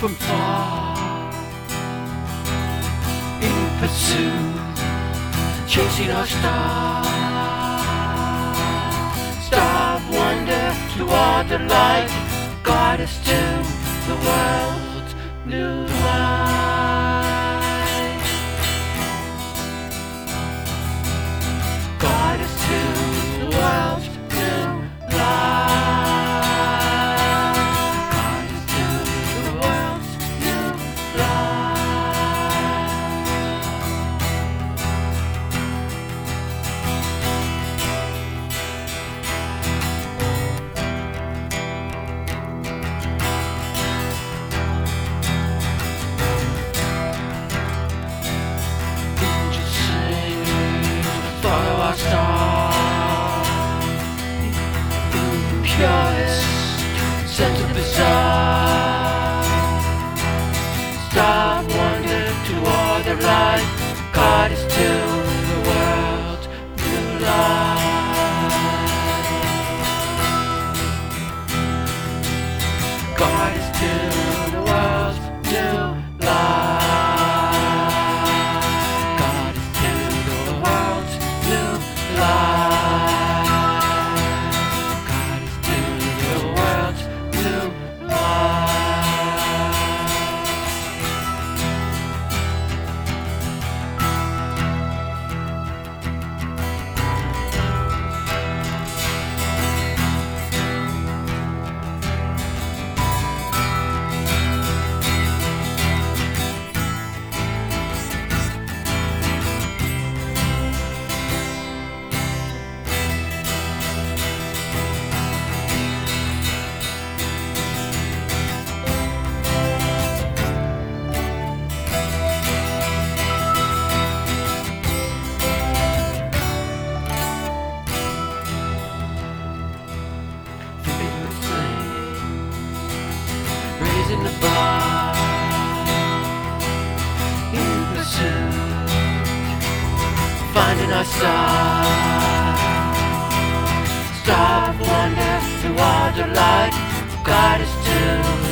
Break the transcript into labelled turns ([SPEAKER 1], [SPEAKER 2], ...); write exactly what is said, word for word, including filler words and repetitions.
[SPEAKER 1] from far, in pursuit, chasing our star. Star of wonder toward the light, guide us to the world's new light. Guide us to the world's new light. Guide us to the world's new light. Angels sing, follow our star. Purest, sense of bizarre. Star of wonder toward the light, guide us to the world's new light. Guide us to the world's new light. Guide us to the world's new light. Guide us to the world's new light. Raising the bar, in pursuit, finding our star. Star of wonder toward the light, guide us to